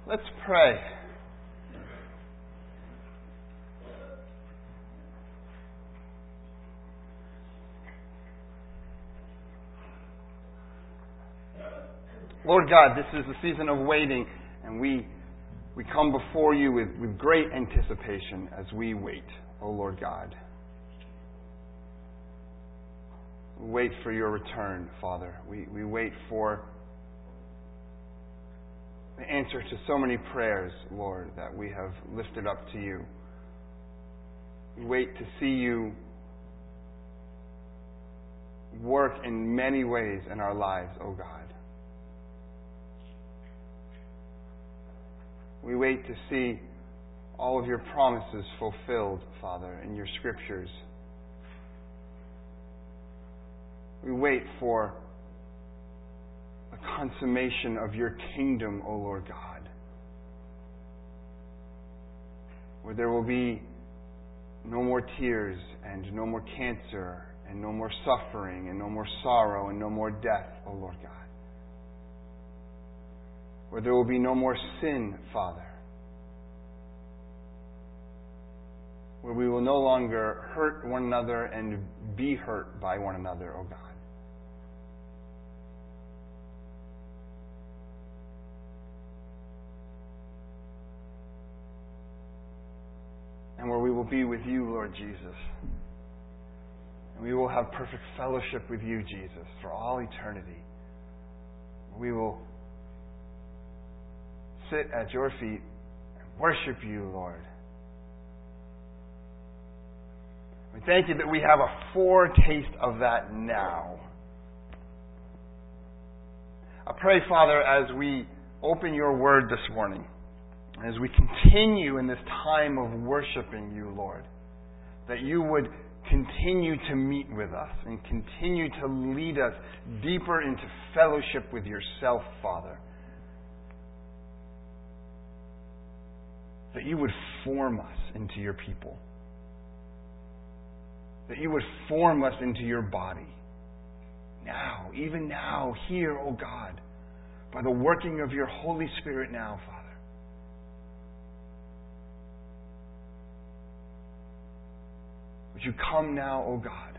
Let's pray. Lord God, this is the season of waiting, and we come before you with great anticipation as we wait, O Lord God. We wait for your return, Father. We wait for the answer to so many prayers, Lord, that we have lifted up to you. We wait to see you work in many ways in our lives, O God. We wait to see all of your promises fulfilled, Father, in your scriptures. We wait for the consummation of your kingdom, O Lord God, where there will be no more tears and no more cancer and no more suffering and no more sorrow and no more death, O Lord God. Where there will be no more sin, Father. Where we will no longer hurt one another and be hurt by one another, O God. And where we will be with you, Lord Jesus. And we will have perfect fellowship with you, Jesus, for all eternity. We will sit at your feet and worship you, Lord. We thank you that we have a foretaste of that now. I pray, Father, as we open your word this morning, as we continue in this time of worshiping you, Lord, that you would continue to meet with us and continue to lead us deeper into fellowship with yourself, Father. That you would form us into your people. That you would form us into your body. Now, even now, here, O God, by the working of your Holy Spirit now, Father. Would you come now, O God,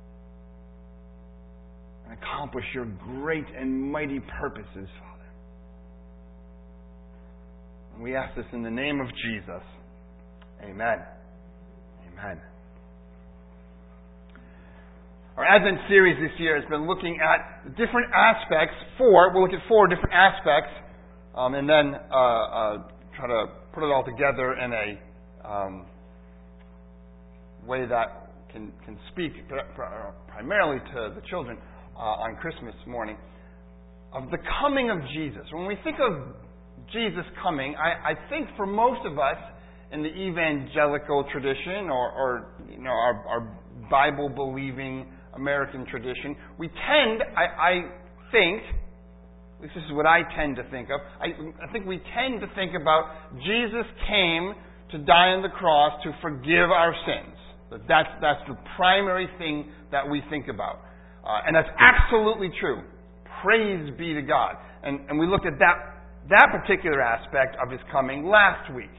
and accomplish your great and mighty purposes, Father. And we ask this in the name of Jesus. Amen. Amen. Our Advent series this year has been looking at different aspects. We'll look at 4 different aspects, and then try to put it all together in a way that can speak primarily to the children on Christmas morning, of the coming of Jesus. When we think of Jesus coming, I think for most of us in the evangelical tradition or our Bible-believing American tradition, we tend, I think, at least this is what I tend to think of, I think we tend to think about Jesus came to die on the cross to forgive our sins. That's the primary thing that we think about. And that's absolutely true. Praise be to God. And we looked at that particular aspect of his coming last week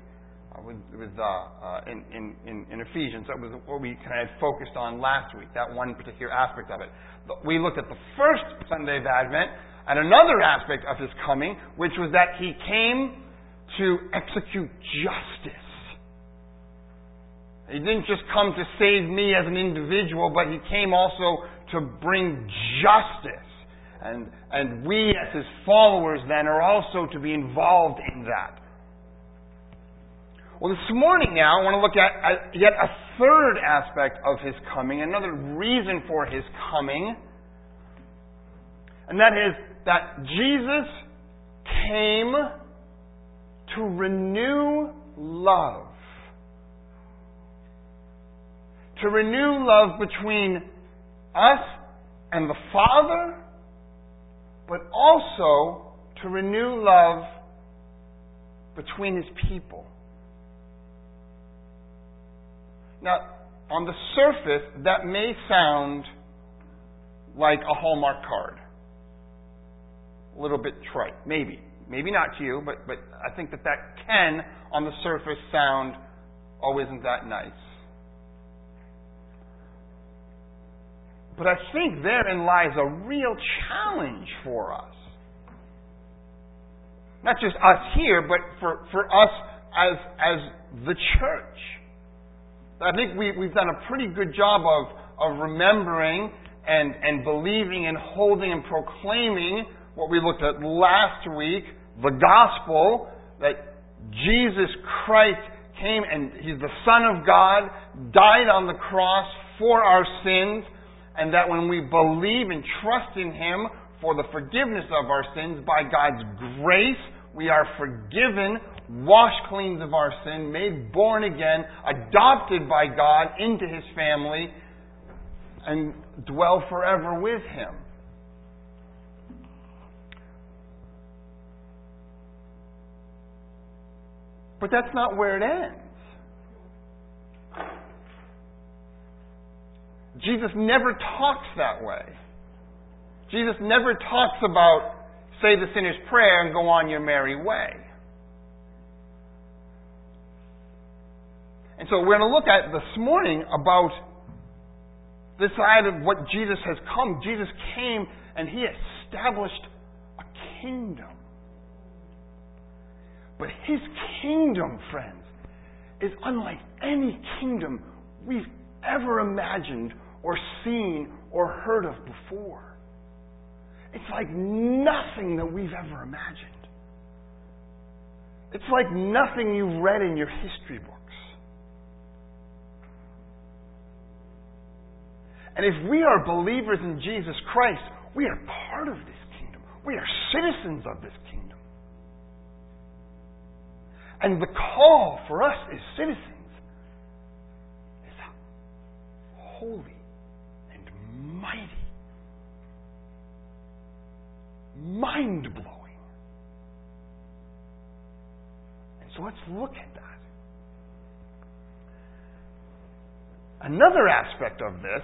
in Ephesians. That was what we kind of focused on last week, that one particular aspect of it. We looked at the first Sunday of Advent and another aspect of his coming, which was that he came to execute justice. He didn't just come to save me as an individual, but he came also to bring justice. And we as his followers then are also to be involved in that. Well, this morning now, I want to look at yet a third aspect of his coming, another reason for his coming. And that is that Jesus came to renew love. To renew love between us and the Father, but also to renew love between his people. Now, on the surface, that may sound like a Hallmark card. A little bit trite, maybe. maybe not to you, but I think that can, on the surface, sound, oh, isn't that nice? But I think therein lies a real challenge for us. Not just us here, but for us as the church. I think we've done a pretty good job of remembering and believing and holding and proclaiming what we looked at last week, the gospel, that Jesus Christ came and He's the Son of God, died on the cross for our sins, and that when we believe and trust in Him for the forgiveness of our sins, by God's grace, we are forgiven, washed clean of our sin, made born again, adopted by God into His family, and dwell forever with Him. But that's not where it ends. Jesus never talks that way. Jesus never talks about, say the sinner's prayer and go on your merry way. And so we're going to look at this morning about this side of what Jesus has come. Jesus came and He established a kingdom. But His kingdom, friends, is unlike any kingdom we've ever imagined or seen or heard of before. It's like nothing that we've ever imagined. It's like nothing you've read in your history books. And if we are believers in Jesus Christ, we are part of this kingdom. We are citizens of this kingdom. And the call for us as citizens is holy and mighty. Mind-blowing. And so let's look at that. Another aspect of this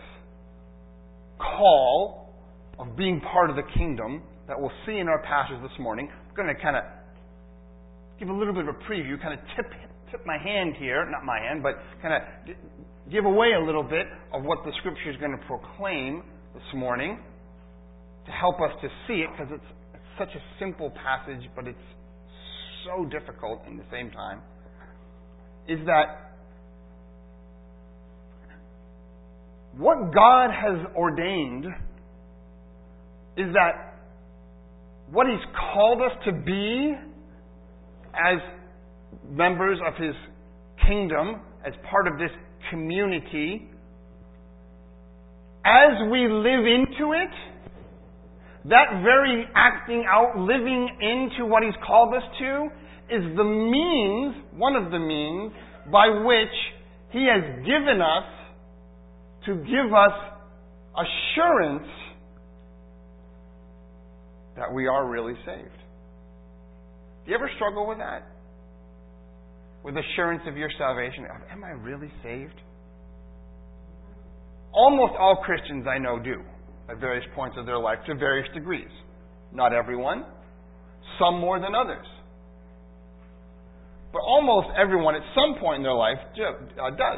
call of being part of the kingdom that we'll see in our passage this morning, I'm going to kind of give a little bit of a preview, kind of tip my hand here, not my hand, but kind of give away a little bit of what the Scripture is going to proclaim this morning to help us to see it, because it's such a simple passage, but it's so difficult in the same time, is that what God has ordained is that what He's called us to be as members of His kingdom, as part of this community, as we live into it, that very acting out, living into what He's called us to, is the means, one of the means, by which He has given us to give us assurance that we are really saved. Do you ever struggle with that? With assurance of your salvation? Am I really saved? Almost all Christians I know do, at various points of their life, to various degrees. Not everyone. Some more than others. But almost everyone at some point in their life does.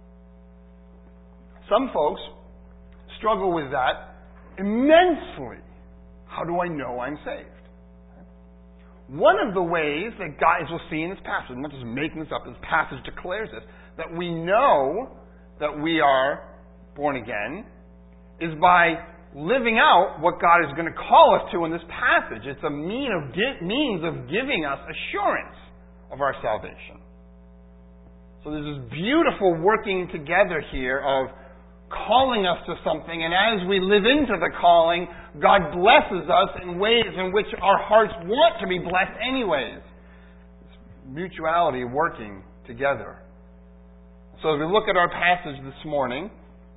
Some folks struggle with that immensely. How do I know I'm saved? One of the ways that God, as we'll see in this passage, I'm not just making this up, this passage declares this, that we know that we are born again, is by living out what God is going to call us to in this passage. It's a means of giving us assurance of our salvation. So there's this beautiful working together here of calling us to something, and as we live into the calling, God blesses us in ways in which our hearts want to be blessed anyways. It's mutuality working together. So as we look at our passage this morning,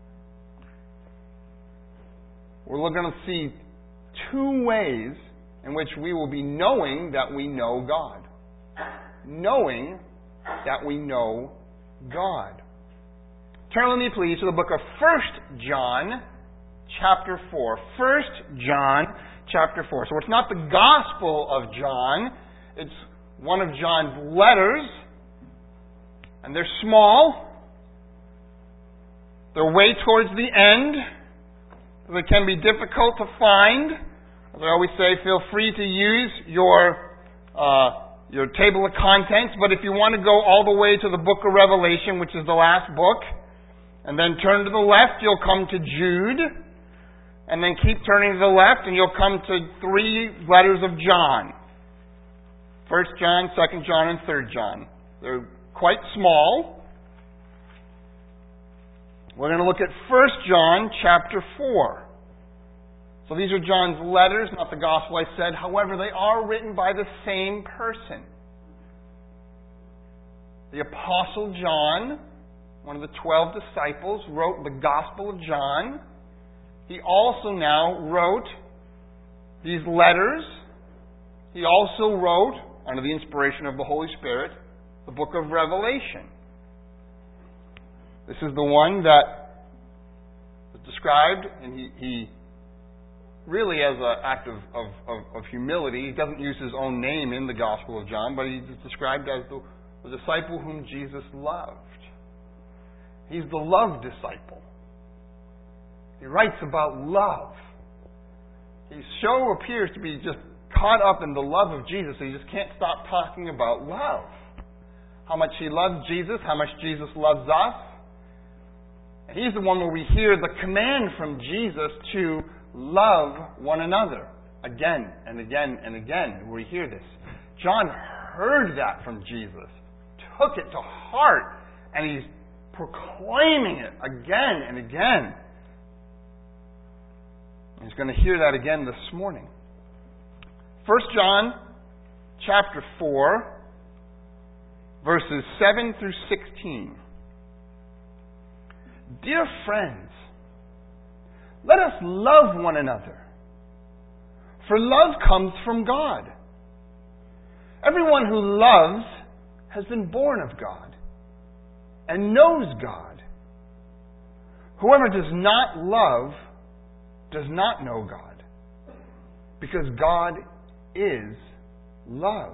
we're going to see two ways in which we will be knowing that we know God. Knowing that we know God. Turn with me, please, to the book of 1 John, chapter 4. 1 John, chapter 4. So it's not the Gospel of John. It's one of John's letters. And they're small. They're way towards the end. They can be difficult to find. As I always say, feel free to use your table of contents. But if you want to go all the way to the book of Revelation, which is the last book, and then turn to the left, you'll come to Jude. And then keep turning to the left, and you'll come to 3 letters of John. 1 John, 2 John, and 3 John. They're quite small. We're going to look at 1 John chapter 4. So these are John's letters, not the gospel I said. However, they are written by the same person. The Apostle John, one of the 12 disciples, wrote the Gospel of John. He also now wrote these letters. He also wrote, under the inspiration of the Holy Spirit, the book of Revelation. This is the one that was described, and he really, as an act of humility, he doesn't use his own name in the Gospel of John, but he's described as the disciple whom Jesus loved. He's the love disciple. He writes about love. He so appears to be just caught up in the love of Jesus, so he just can't stop talking about love. How much he loves Jesus, how much Jesus loves us. And he's the one where we hear the command from Jesus to love one another again and again and again. We hear this. John heard that from Jesus, took it to heart, and he's proclaiming it again and again. He's going to hear that again this morning. 1 John chapter 4, verses 7 through 16. Dear friends, let us love one another, for love comes from God. Everyone who loves has been born of God and knows God. Whoever does not love does not know God, because God is love.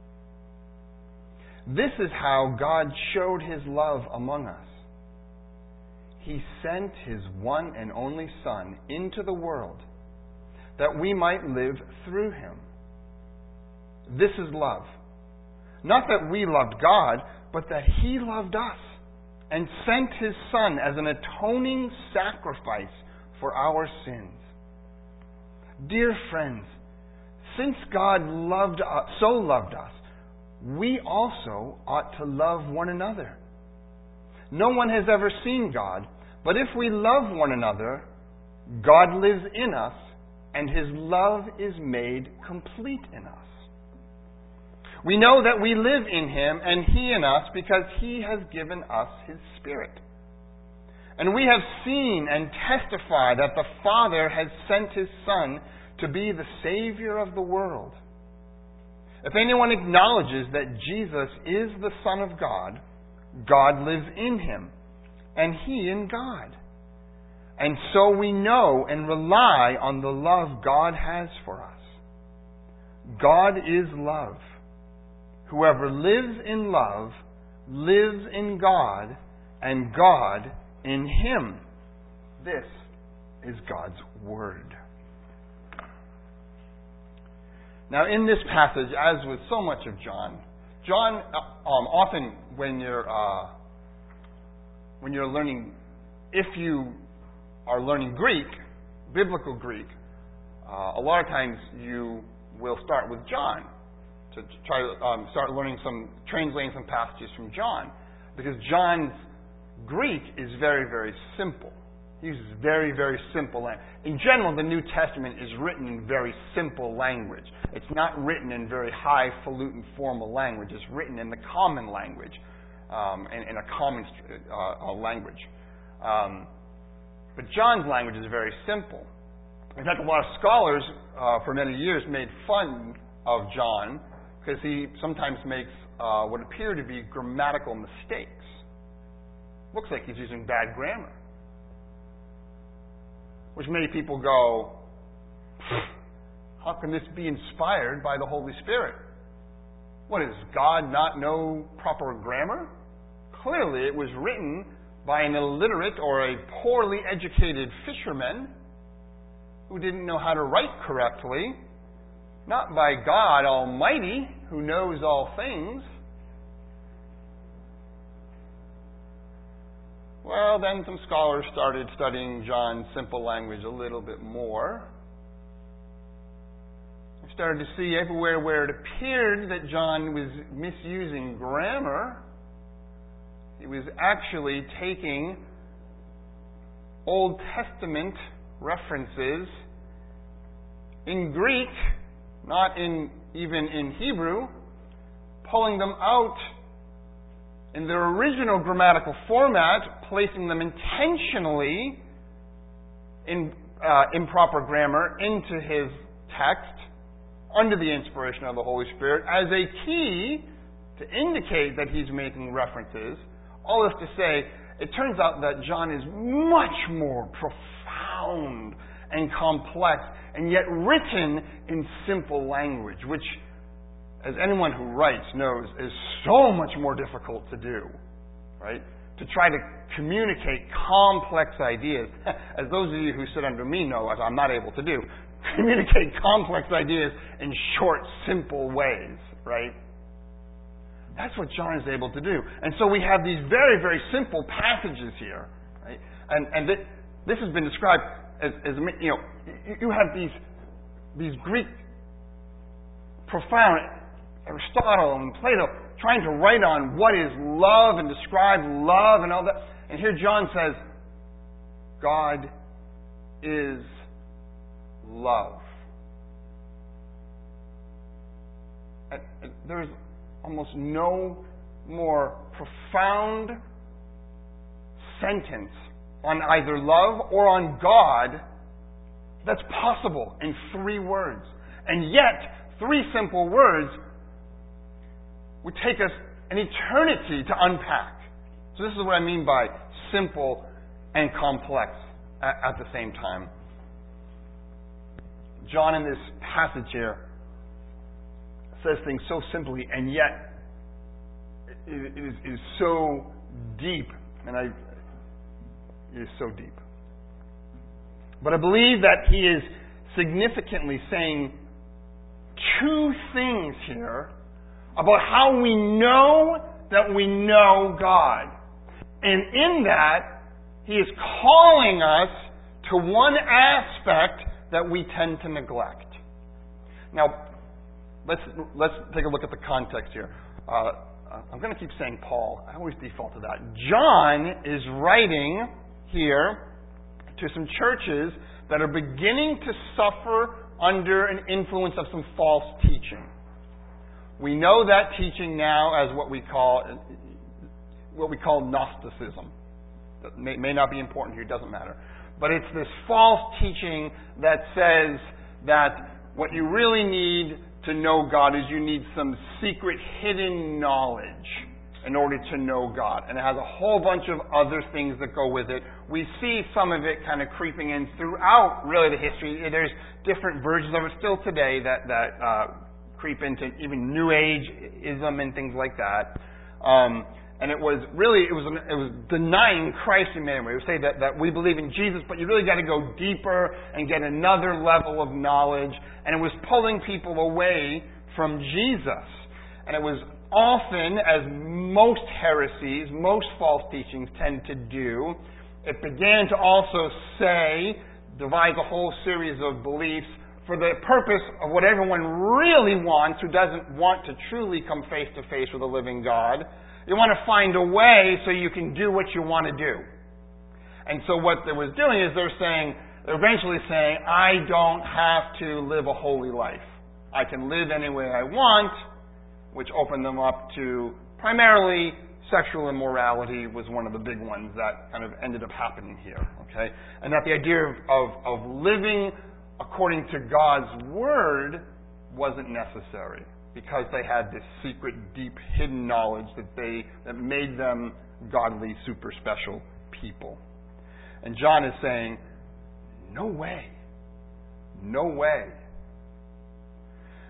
This is how God showed His love among us. He sent His one and only Son into the world that we might live through Him. This is love. Not that we loved God, but that He loved us and sent His Son as an atoning sacrifice for our sins. Dear friends, since God so loved us, we also ought to love one another. No one has ever seen God, but if we love one another, God lives in us, and His love is made complete in us. We know that we live in Him and He in us because He has given us His Spirit. And we have seen and testified that the Father has sent His Son to be the Savior of the world. If anyone acknowledges that Jesus is the Son of God, God lives in Him, and He in God. And so we know and rely on the love God has for us. God is love. Whoever lives in love lives in God, and God in Him. This is God's Word. Now, in this passage, as with so much of John, often when you're learning, if you are learning Greek, biblical Greek, a lot of times you will start with John to try to start translating some passages from John, because John's Greek is very, very simple. He uses very, very simple language. In general, the New Testament is written in very simple language. It's not written in very highfalutin formal language. It's written in the common language, in a common language. But John's language is very simple. In fact, a lot of scholars for many years made fun of John because he sometimes makes what appear to be grammatical mistakes. Looks like he's using bad grammar. Which many people go, How can this be inspired by the Holy Spirit? What, does God not know proper grammar? Clearly, it was written by an illiterate or a poorly educated fisherman who didn't know how to write correctly, not by God Almighty, who knows all things. Well, then some scholars started studying John's simple language a little bit more. They started to see everywhere where it appeared that John was misusing grammar, he was actually taking Old Testament references in Greek, not even in Hebrew, pulling them out in their original grammatical format, placing them intentionally in improper grammar into his text under the inspiration of the Holy Spirit as a key to indicate that he's making references. All this to say, it turns out that John is much more profound and complex, and yet written in simple language, which, as anyone who writes knows, is so much more difficult to do, right? To try to communicate complex ideas, as those of you who sit under me know, as I'm not able to do, communicate complex ideas in short, simple ways, right? That's what John is able to do. And so we have these very, very simple passages here, right? And this has been described as you have these Greek profound, Aristotle and Plato trying to write on what is love and describe love and all that. And here John says, God is love. And there's almost no more profound sentence on either love or on God that's possible in 3 words. And yet, 3 simple words would take us an eternity to unpack. So this is what I mean by simple and complex at the same time. John in this passage here says things so simply, and yet it is so deep. It is so deep. But I believe that he is significantly saying 2 things here about how we know that we know God. And in that, he is calling us to one aspect that we tend to neglect. Now, let's take a look at the context here. I'm going to keep saying Paul. I always default to that. John is writing here to some churches that are beginning to suffer under an influence of some false teaching. We know that teaching now as what we call Gnosticism. That may not be important here, doesn't matter. But it's this false teaching that says that what you really need to know God is you need some secret hidden knowledge in order to know God. And it has a whole bunch of other things that go with it. We see some of it kind of creeping in throughout really the history. There's different versions of it still today that creep into even New Age-ism and things like that. And it was denying Christ in many ways. We say that we believe in Jesus, but you really got to go deeper and get another level of knowledge. And it was pulling people away from Jesus. And it was often, as most heresies, most false teachings tend to do, it began to also devise a whole series of beliefs for the purpose of what everyone really wants, who doesn't want to truly come face to face with a living God. You want to find a way so you can do what you want to do. And so what they was doing is they're eventually saying, I don't have to live a holy life. I can live any way I want, which opened them up to primarily sexual immorality was one of the big ones that kind of ended up happening here. Okay? And that the idea of living according to God's Word wasn't necessary, because they had this secret, deep, hidden knowledge that made them godly, super special people. And John is saying, no way. No way.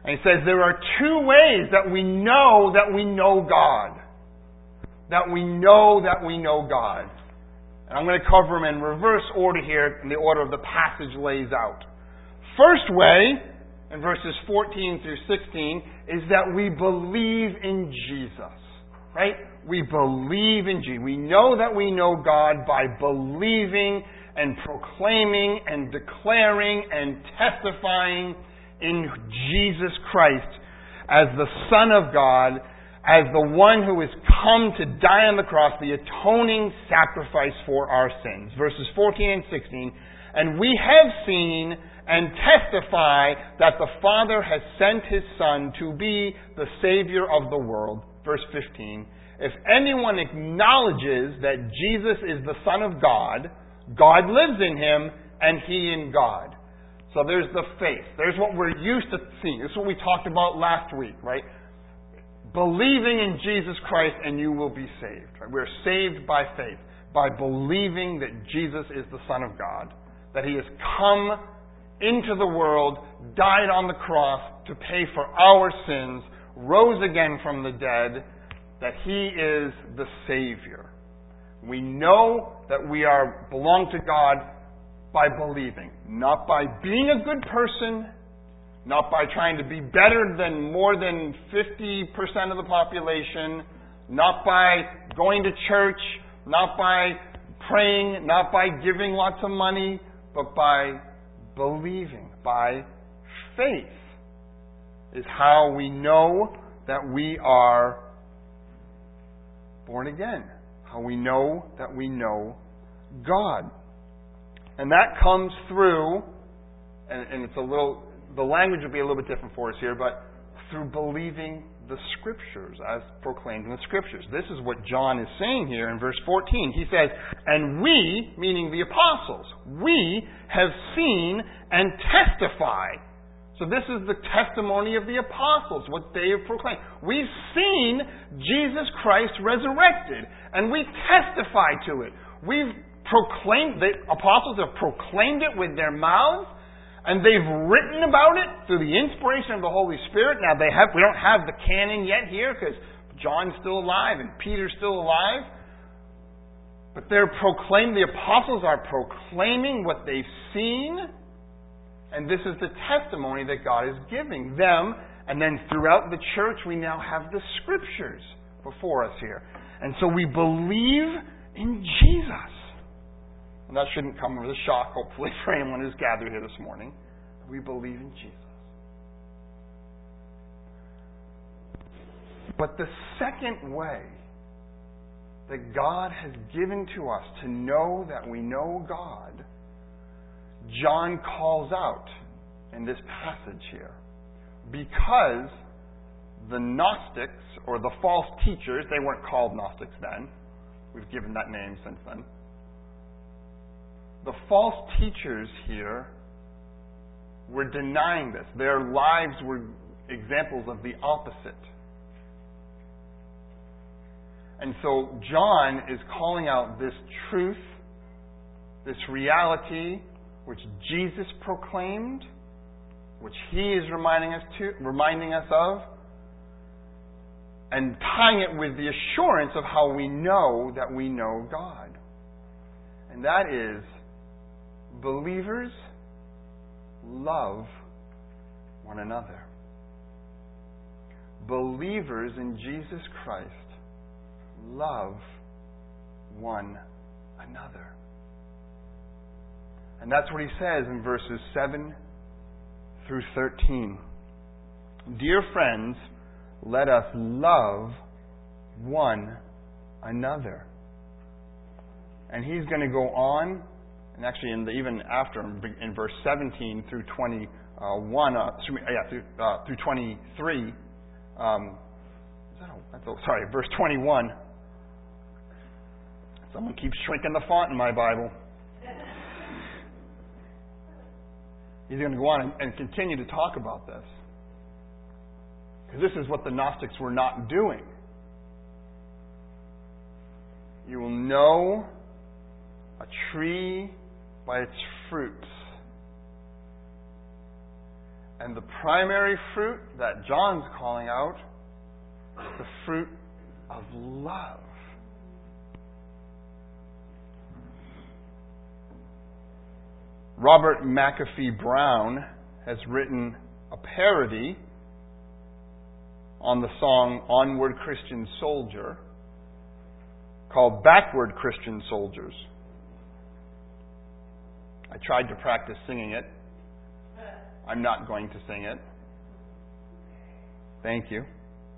And he says there are two ways that we know God. That we know God. And I'm going to cover them in reverse order here, in the order of the passage lays out. First way, in verses 14 through 16, is that we believe in Jesus. Right? We believe in Jesus. We know that we know God by believing and proclaiming and declaring and testifying in Jesus Christ as the Son of God, as the one who has come to die on the cross, the atoning sacrifice for our sins. Verses 14 and 16. And we have seen and testify that the Father has sent His Son to be the Savior of the world. Verse 15. If anyone acknowledges that Jesus is the Son of God, God lives in Him and He in God. So there's the faith. There's what we're used to seeing. This is what we talked about last week, right? Believing in Jesus Christ and you will be saved. Right? We're saved by faith, by believing that Jesus is the Son of God, that He has come into the world, died on the cross to pay for our sins, rose again from the dead, that He is the Savior. We know that we belong to God by believing, not by being a good person, not by trying to be better than more than 50% of the population, not by going to church, not by praying, not by giving lots of money, but by believing, by faith is how we know that we are born again, how we know that we know God. And that comes through, and it's the language will be a little bit different for us here, but through believing the Scriptures as proclaimed in the Scriptures. This is what John is saying here in verse 14. He says, and we, meaning the apostles, we have seen and testify. So this is the testimony of the apostles, what they have proclaimed. We've seen Jesus Christ resurrected, and we testify to it. We've proclaimed, the apostles have proclaimed it with their mouths, and they've written about it through the inspiration of the Holy Spirit. Now we don't have the canon yet here because John's still alive and Peter's still alive. But the apostles are proclaiming what they've seen, and this is the testimony that God is giving them. And then throughout the church we now have the Scriptures before us here. And so we believe in Jesus. And that shouldn't come as a shock, hopefully, for anyone who's gathered here this morning. We believe in Jesus. But the second way that God has given to us to know that we know God, John calls out in this passage here. Because the Gnostics, or the false teachers, they weren't called Gnostics then. We've given that name since then. The false teachers here were denying this. Their lives were examples of the opposite. And so John is calling out this truth, this reality, which Jesus proclaimed, which He is reminding us of, and tying it with the assurance of how we know that we know God. And that is, believers love one another. Believers in Jesus Christ love one another. And that's what he says in verses 7 through 13. Dear friends, let us love one another. And he's going to go on, and actually even after, in verse 17 through 21, through 23. Verse 21. Someone keeps shrinking the font in my Bible. He's going to go on and continue to talk about this. Because this is what the Gnostics were not doing. You will know a tree by its fruits. And the primary fruit that John's calling out is the fruit of love. Robert McAfee Brown has written a parody on the song Onward Christian Soldier called Backward Christian Soldiers. I tried to practice singing it. I'm not going to sing it. Thank you.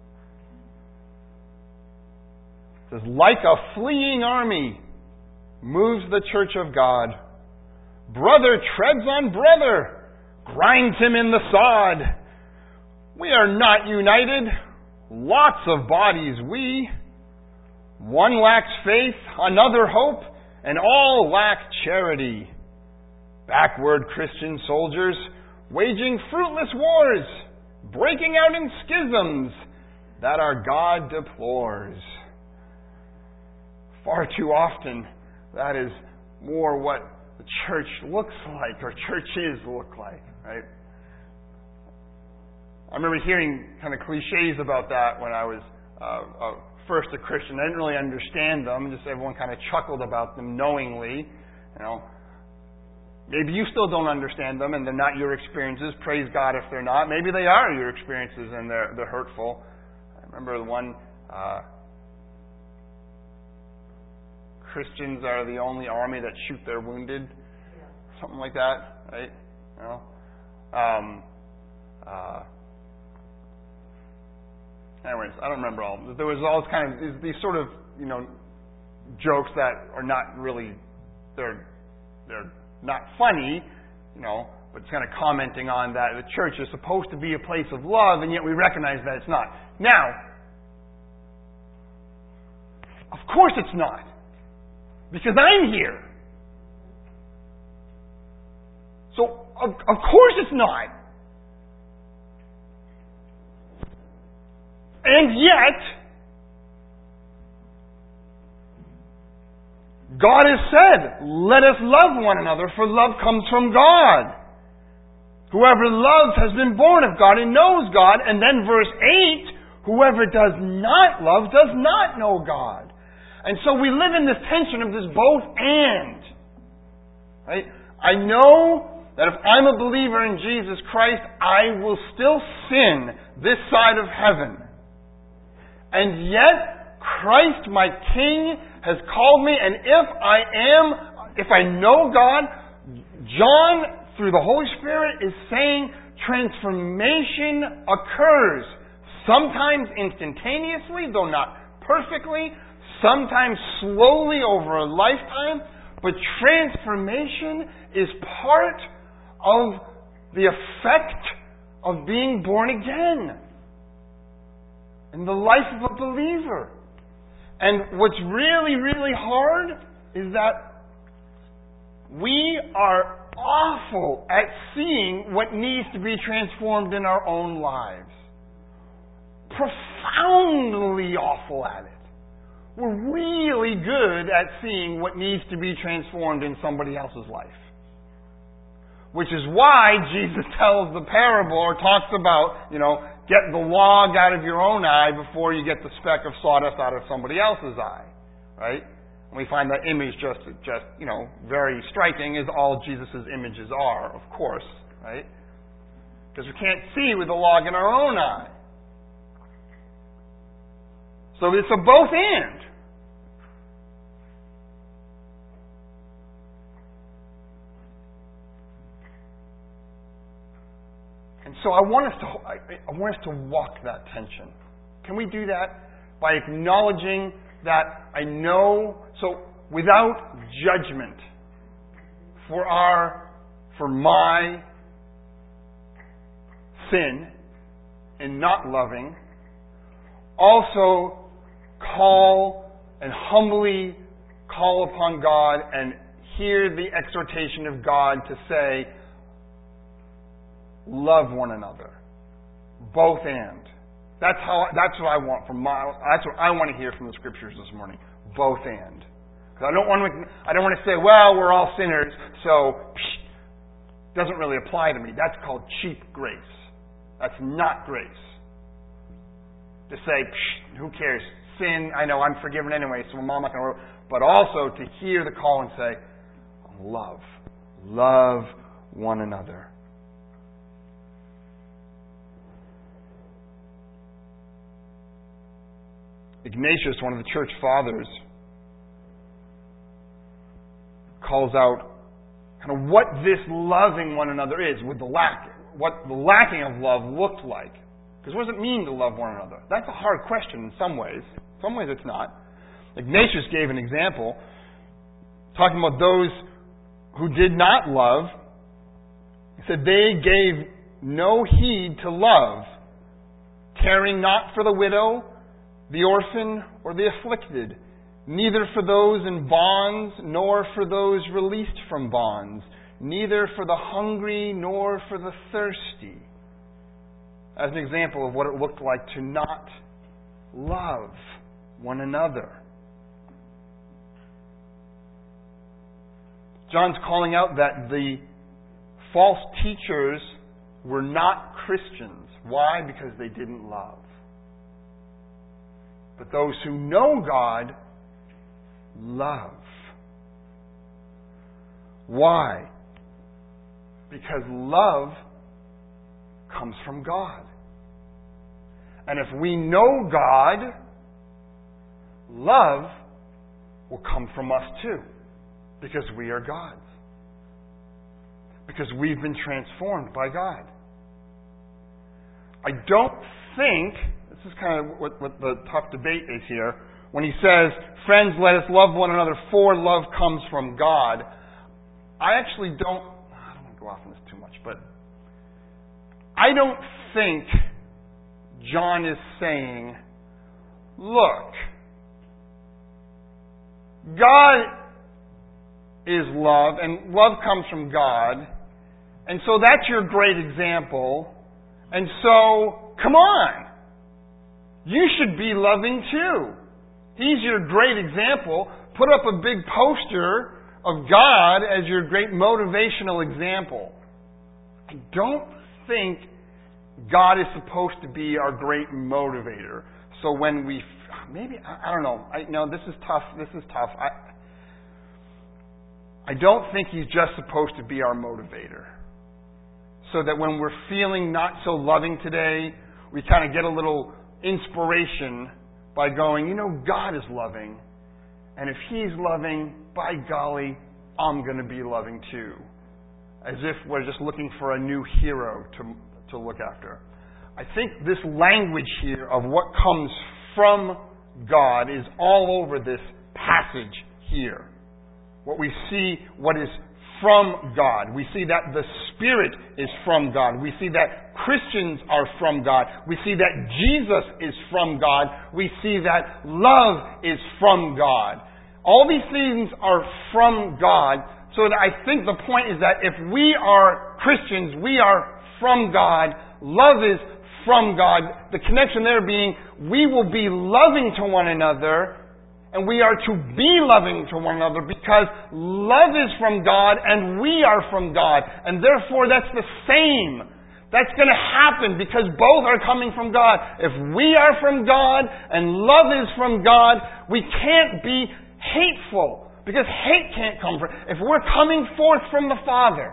It says, like a fleeing army moves the church of God. Brother treads on brother, grinds him in the sod. We are not united, lots of bodies we. One lacks faith, another hope, and all lack charity. Backward Christian soldiers, waging fruitless wars, breaking out in schisms that our God deplores. Far too often, that is more what the church looks like, or churches look like, right? I remember hearing kind of cliches about that when I was first a Christian. I didn't really understand them. Just everyone kind of chuckled about them knowingly. You know, maybe you still don't understand them, and they're not your experiences. Praise God if they're not. Maybe they are your experiences, and they're hurtful. I remember the one. Christians are the only army that shoot their wounded, something like that, right? You know? Anyways, I don't remember all. There was all kind of these sort of, you know, jokes that are not really, they're not funny, you know, but it's kind of commenting on that the church is supposed to be a place of love, and yet we recognize that it's not. Now, of course it's not. Because I'm here. So, of course it's not. And yet, God has said, let us love one another, for love comes from God. Whoever loves has been born of God and knows God. And then verse 8, whoever does not love does not know God. And so we live in this tension of this both and. Right? I know that if I'm a believer in Jesus Christ, I will still sin this side of heaven. And yet, Christ, my King, has called me, and if I know God, John, through the Holy Spirit, is saying transformation occurs. Sometimes instantaneously, though not perfectly. Sometimes slowly over a lifetime, but transformation is part of the effect of being born again in the life of a believer. And what's really, really hard is that we are awful at seeing what needs to be transformed in our own lives. Profoundly awful at it. We're really good at seeing what needs to be transformed in somebody else's life. Which is why Jesus tells the parable or talks about, get the log out of your own eye before you get the speck of sawdust out of somebody else's eye. Right? And we find that image just very striking, as all Jesus' images are, of course. Right? Because we can't see with the log in our own eye. So it's a both and. And so I want us to walk that tension. Can we do that by acknowledging that I know, so without judgment for my sin in not loving, also call and humbly call upon God and hear the exhortation of God to say, love one another. Both and. That's what I want that's what I want to hear from the scriptures this morning. Both and. Because I don't want to say, well, we're all sinners, so doesn't really apply to me. That's called cheap grace. That's not grace. To say, who cares? Sin, I know I'm forgiven anyway, so I'm not going to... But also to hear the call and say, love. Love one another. Ignatius, one of the church fathers, calls out kind of what this loving one another is, with what the lacking of love looked like. Because what does it mean to love one another? That's a hard question in some ways. In some ways it's not. Ignatius gave an example, talking about those who did not love. He said, they gave no heed to love, caring not for the widow, the orphan, or the afflicted, neither for those in bonds, nor for those released from bonds, neither for the hungry, nor for the thirsty. As an example of what it looked like to not love one another. John's calling out that the false teachers were not Christians. Why? Because they didn't love. But those who know God love. Why? Because love comes from God. And if we know God, love will come from us too. Because we are God's. Because we've been transformed by God. I don't think, this is kind of what the tough debate is here, when he says, friends, let us love one another, for love comes from God. I don't want to go off on this too much, but I don't think John is saying, look, God is love, and love comes from God, and so that's your great example, and so, come on, you should be loving too. He's your great example. Put up a big poster of God as your great motivational example. I don't think God is supposed to be our great motivator. So when we, I don't know. This is tough. I don't think He's just supposed to be our motivator. So that when we're feeling not so loving today, we kind of get a little inspiration by going, God is loving. And if He's loving, by golly, I'm going to be loving too. As if we're just looking for a new hero to look after. I think this language here of what comes from God is all over this passage here. What we see, what is from God. We see that the Spirit is from God. We see that Christians are from God. We see that Jesus is from God. We see that love is from God. All these things are from God. So that I think the point is that if we are Christians, we are from God. Love is from God. The connection there being, we will be loving to one another, and we are to be loving to one another because love is from God and we are from God. And therefore that's the same. That's going to happen because both are coming from God. If we are from God and love is from God, we can't be hateful because hate can't come from. If we're coming forth from the Father,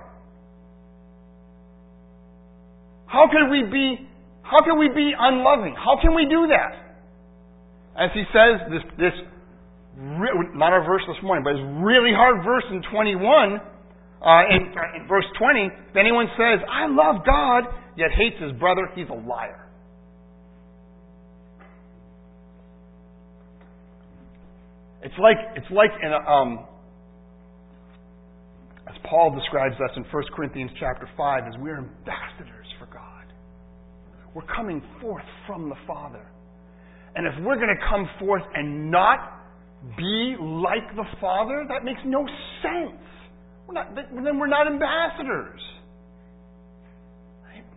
how can we be unloving? How can we do that? As he says, this not our verse this morning, but it's a really hard verse in 21. In verse 20, if anyone says, I love God, yet hates his brother, he's a liar. It's like in as Paul describes us in 1 Corinthians chapter 5, as we're ambassadors for God. We're coming forth from the Father. And if we're going to come forth and not be like the Father, that makes no sense. Then we're not ambassadors. Right?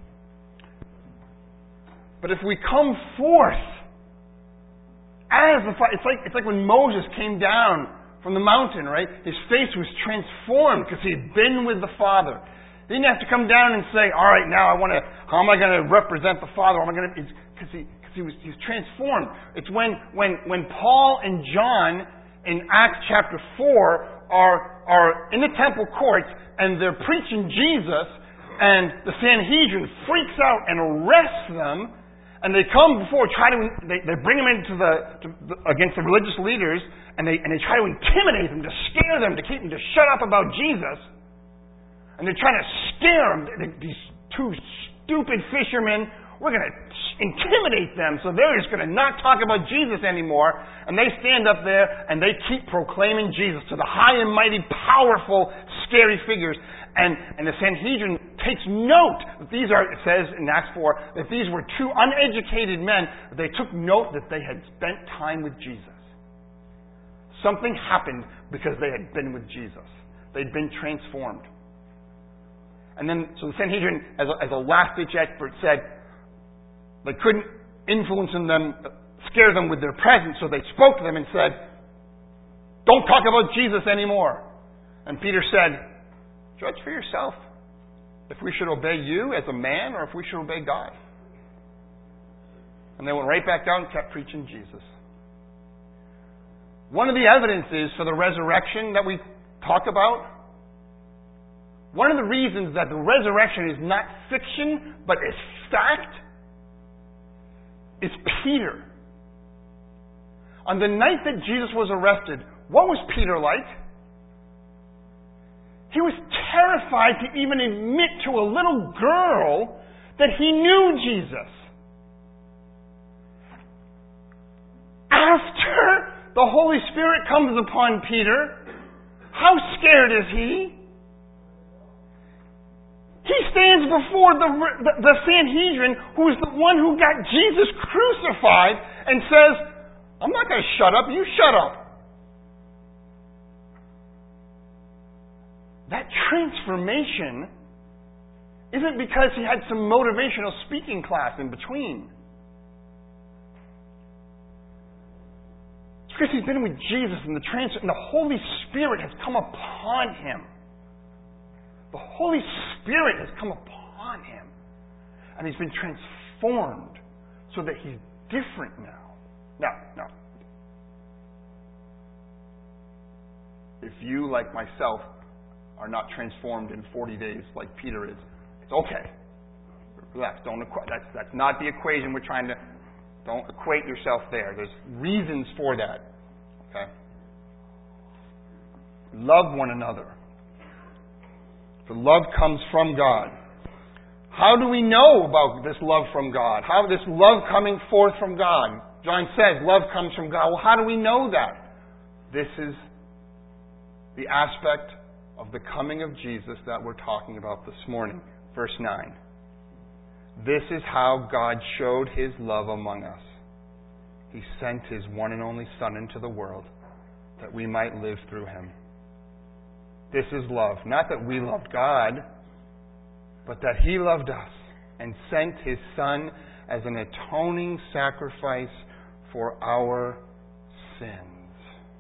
But if we come forth as the Father, it's like when Moses came down from the mountain, right? His face was transformed because he had been with the Father. He didn't have to come down and say, all right, now how am I going to represent the Father? Because he was transformed. It's when Paul and John in Acts chapter 4 are in the temple courts and they're preaching Jesus, and the Sanhedrin freaks out and arrests them, and they come before, they bring them against the religious leaders, and they try to intimidate them, to scare them, to keep them to shut up about Jesus. And they're trying to scare them. These two stupid fishermen, we're going to intimidate them, so they're just going to not talk about Jesus anymore. And they stand up there and they keep proclaiming Jesus to the high and mighty, powerful, scary figures. And the Sanhedrin takes note that it says in Acts 4, that these were two uneducated men. They took note that they had spent time with Jesus. Something happened because they had been with Jesus. They'd been transformed. And then, so the Sanhedrin, as a last-ditch effort, said they couldn't influence them, scare them with their presence, so they spoke to them and said, don't talk about Jesus anymore. And Peter said, judge for yourself if we should obey you as a man or if we should obey God. And they went right back down and kept preaching Jesus. One of the evidences for the resurrection that we talk about, one of the reasons that the resurrection is not fiction, but is fact, is Peter. On the night that Jesus was arrested, what was Peter like? He was terrified to even admit to a little girl that he knew Jesus. After the Holy Spirit comes upon Peter, how scared is he? He stands before the Sanhedrin, who is the one who got Jesus crucified, and says, I'm not going to shut up, you shut up. That transformation isn't because he had some motivational speaking class in between. It's because he's been with Jesus, and the Holy Spirit has come upon him. The Holy Spirit has come upon him. And he's been transformed so that he's different now. Now, if you, like myself, are not transformed in 40 days like Peter is, it's okay. Relax. That's not the equation we're trying to... Don't equate yourself there. There's reasons for that. Okay? Love one another. For love comes from God. How do we know about this love from God? How this love coming forth from God? John says love comes from God. Well, how do we know that? This is the aspect of the coming of Jesus that we're talking about this morning. Verse 9. This is how God showed His love among us. He sent His one and only Son into the world that we might live through Him. This is love. Not that we loved God, but that He loved us and sent His Son as an atoning sacrifice for our sins.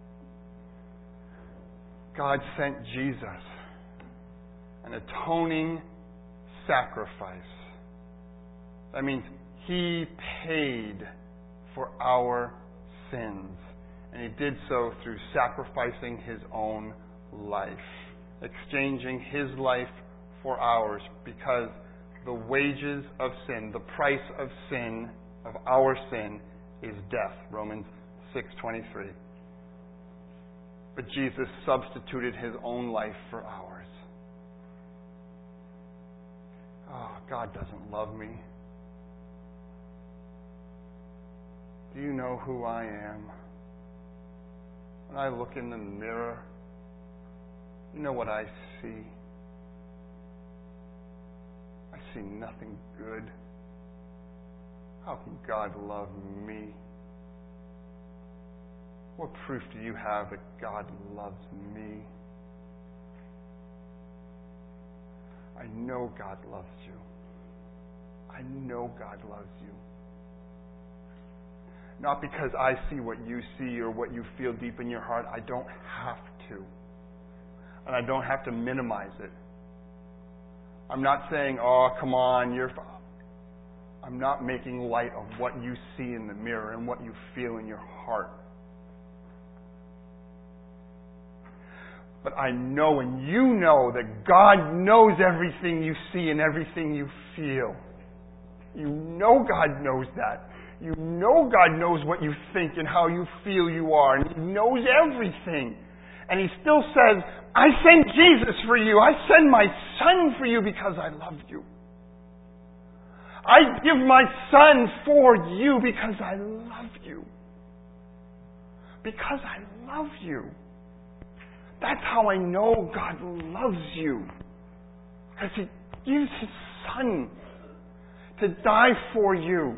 God sent Jesus, an atoning sacrifice. That means He paid for our sins. And He did so through sacrificing His own life, exchanging His life for ours, because the wages of sin, the price of sin, of our sin, is death. Romans 6:23. But Jesus substituted His own life for ours. Oh, God doesn't love me. Do you know who I am? When I look in the mirror, you know what I see? I see nothing good. How can God love me? What proof do you have that God loves me? I know God loves you. I know God loves you. Not because I see what you see or what you feel deep in your heart. I don't have to. And I don't have to minimize it. I'm not saying, oh, come on, I'm not making light of what you see in the mirror and what you feel in your heart. But I know and you know that God knows everything you see and everything you feel. You know God knows that. You know God knows what you think and how you feel you are. And He knows everything. And He still says, I sent Jesus for you. I send my Son for you because I love you. I give my Son for you because I love you. Because I love you. That's how I know God loves you. Because He gives His Son to die for you.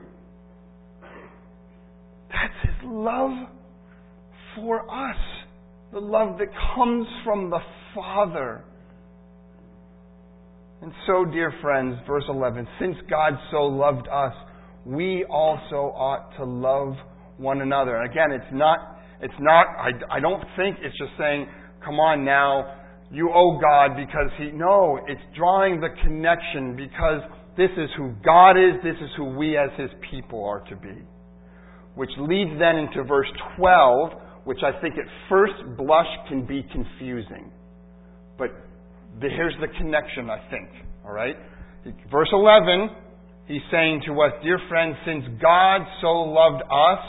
That's His love for us. The love that comes from the Father. And so, dear friends, verse 11, since God so loved us, we also ought to love one another. And again, I don't think it's just saying, come on now, you owe God because no, it's drawing the connection because this is who God is, this is who we as His people are to be. Which leads then into verse 12, which I think at first blush can be confusing. But here's the connection, I think. All right? Verse 11, he's saying to us, dear friends, since God so loved us,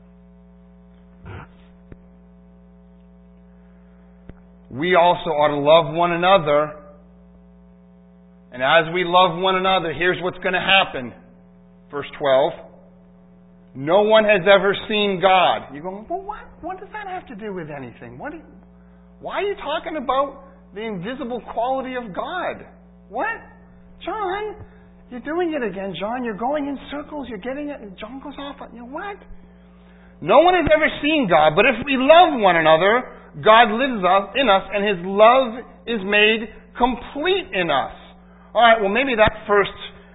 we also ought to love one another. And as we love one another, here's what's going to happen. Verse 12. No one has ever seen God. You go, well, what does that have to do with anything? Why are you talking about the invisible quality of God? What? John, you're doing it again, John. You're going in circles. You're getting it. And John goes off. What? No one has ever seen God, but if we love one another, God lives in us, and His love is made complete in us. All right, well, maybe that first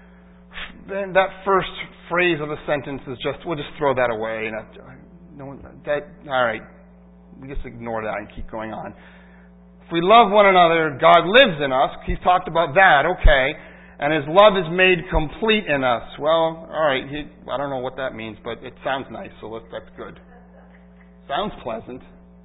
phrase of the sentence is we'll just throw that away. All right, we just ignore that and keep going on. If we love one another, God lives in us. He's talked about that, okay. And His love is made complete in us. Well, all right, I don't know what that means, but it sounds nice, so that's good. Sounds pleasant.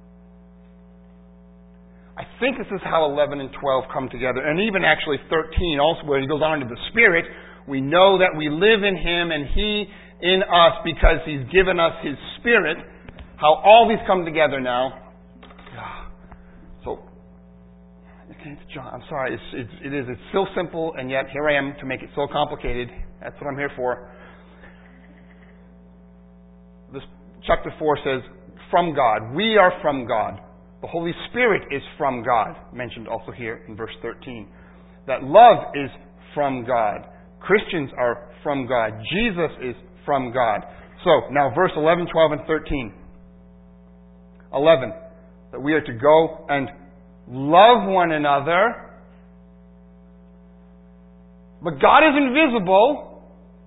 I think this is how 11 and 12 come together. And even actually 13 also, where he goes on to the Spirit. We know that we live in Him and He in us because He's given us His Spirit. How all these come together now. So, okay, John, I'm sorry. It's so simple, and yet here I am to make it so complicated. That's what I'm here for. This chapter 4 says, from God. We are from God. The Holy Spirit is from God, mentioned also here in verse 13. That love is from God. Christians are from God. Jesus is from God. So, now verse 11, 12, and 13. 11, that we are to go and love one another. But God is invisible.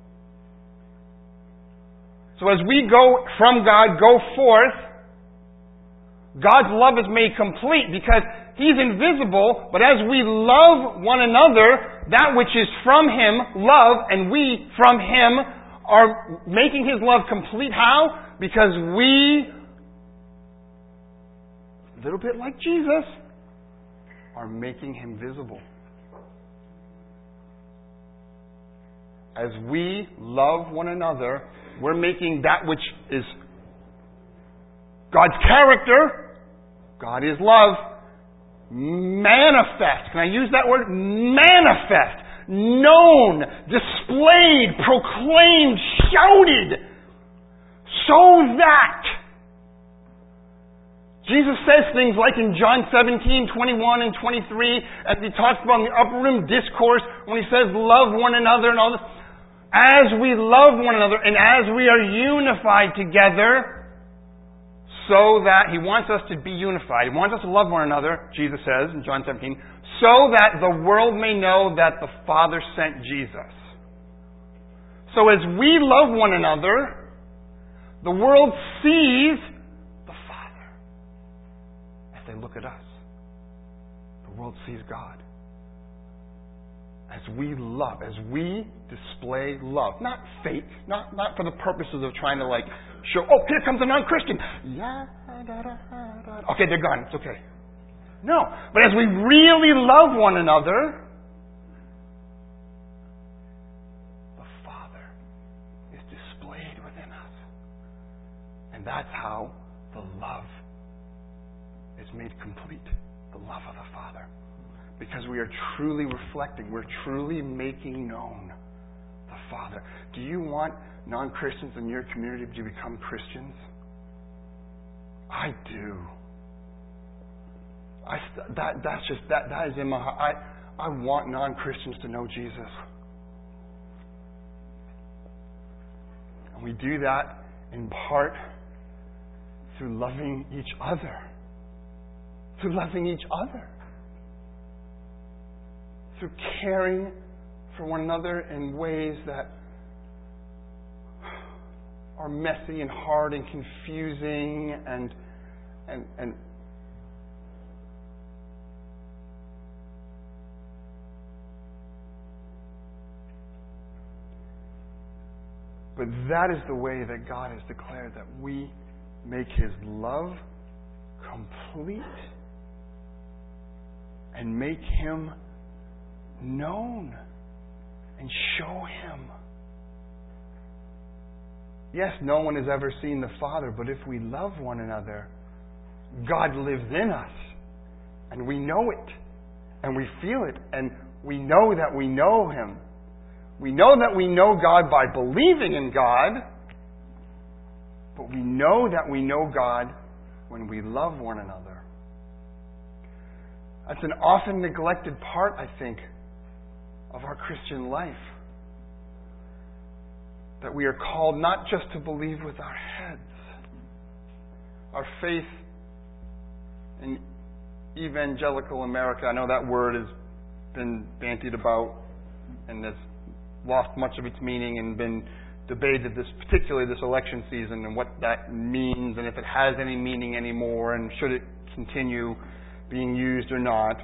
So as we go from God, go forth, God's love is made complete because He's invisible, but as we love one another, that which is from Him, love, and we from Him are making His love complete. How? Because we, a little bit like Jesus, are making Him visible. As we love one another, we're making that which is God's character, God is love, manifest. Can I use that word? Manifest. Known, displayed, proclaimed, shouted. So that Jesus says things like in John 17, 21 and 23, as He talks about in the upper room discourse, when He says love one another and all this. As we love one another and as we are unified together, so that He wants us to be unified. He wants us to love one another, Jesus says in John 17, so that the world may know that the Father sent Jesus. So as we love one another, the world sees the Father. As they look at us, the world sees God. as we love, as we display love, not fake, not for the purposes of trying to show, oh, here comes a non-Christian. Yeah, okay, they're gone. It's okay. No, but as we really love one another, the Father is displayed within us. And that's how the love is made complete. The love of the Father. Because we are truly reflecting, we're truly making known the Father. Do you want non-Christians in your community to become Christians? I do. That is in my heart. I want non-Christians to know Jesus. And we do that in part through loving each other. Through loving each other. Through caring for one another in ways that are messy and hard and confusing and but that is the way that God has declared that we make His love complete and make Him known and show Him. Yes, no one has ever seen the Father, but if we love one another, God lives in us. And we know it. And we feel it. And we know that we know Him. We know that we know God by believing in God. But we know that we know God when we love one another. That's an often neglected part, I think, of our Christian life. That we are called not just to believe with our heads. Our faith in evangelical America, I know that word has been bandied about and has lost much of its meaning and been debated, particularly this election season, and what that means and if it has any meaning anymore and should it continue being used or not.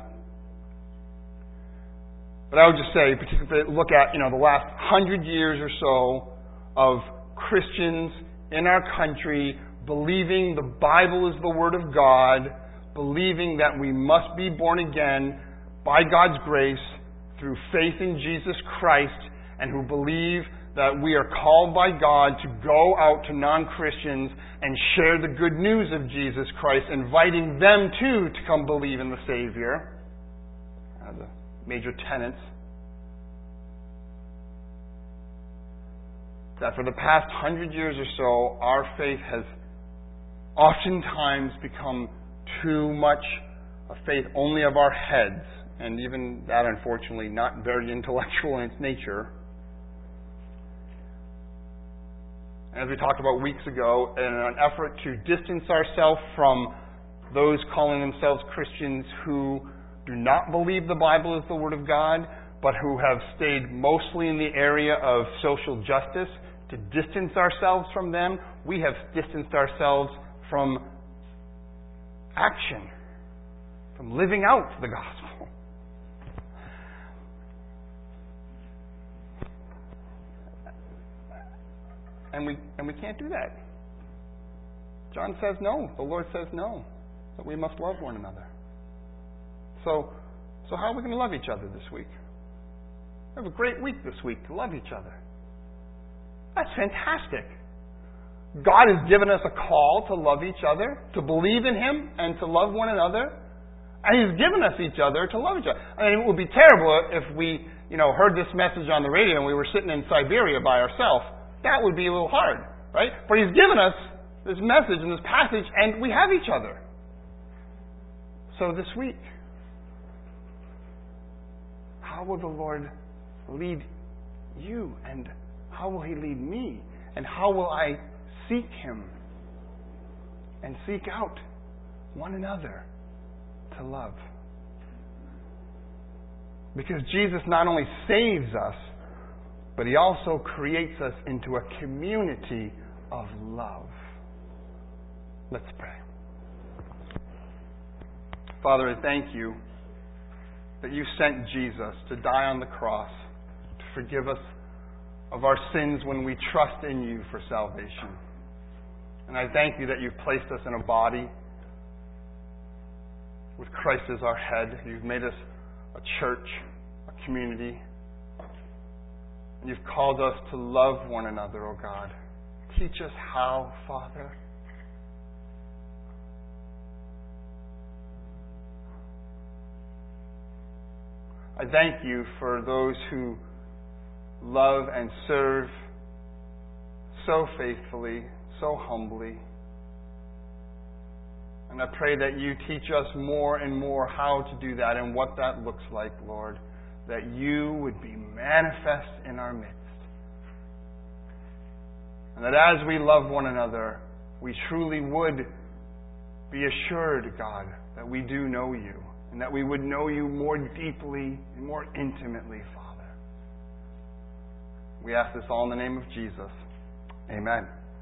But I would just say, particularly look at the last 100 years or so of Christians in our country believing the Bible is the Word of God, believing that we must be born again by God's grace through faith in Jesus Christ, and who believe that we are called by God to go out to non-Christians and share the good news of Jesus Christ, inviting them too to come believe in the Savior. The major tenets. That for the past 100 years or so, our faith has oftentimes become too much a faith only of our heads, and even that, unfortunately, not very intellectual in its nature. As we talked about weeks ago, in an effort to distance ourselves from those calling themselves Christians who do not believe the Bible is the Word of God, but who have stayed mostly in the area of social justice, to distance ourselves from them, we have distanced ourselves from action, from living out the gospel. And we can't do that. John says no. The Lord says no. That we must love one another. So how are we going to love each other this week? We have a great week this week to love each other. That's fantastic. God has given us a call to love each other, to believe in Him, and to love one another. And He's given us each other to love each other. I mean, it would be terrible if we, heard this message on the radio and we were sitting in Siberia by ourselves. That would be a little hard, right? But He's given us this message and this passage, and we have each other. So this week, how will the Lord lead you, and how will He lead me, and how will I seek Him and seek out one another to love? Because Jesus not only saves us, but He also creates us into a community of love. Let's pray. Father, I thank You that you sent Jesus to die on the cross to forgive us of our sins when we trust in you for salvation. And I thank you that you've placed us in a body with Christ as our head. You've made us a church, a community. And you've called us to love one another, O God. Teach us how, Father. I thank you for those who love and serve so faithfully, so humbly. And I pray that you teach us more and more how to do that and what that looks like, Lord. That you would be manifest in our midst. And that as we love one another, we truly would be assured, God, that we do know you. And that we would know you more deeply and more intimately, Father. We ask this all in the name of Jesus. Amen.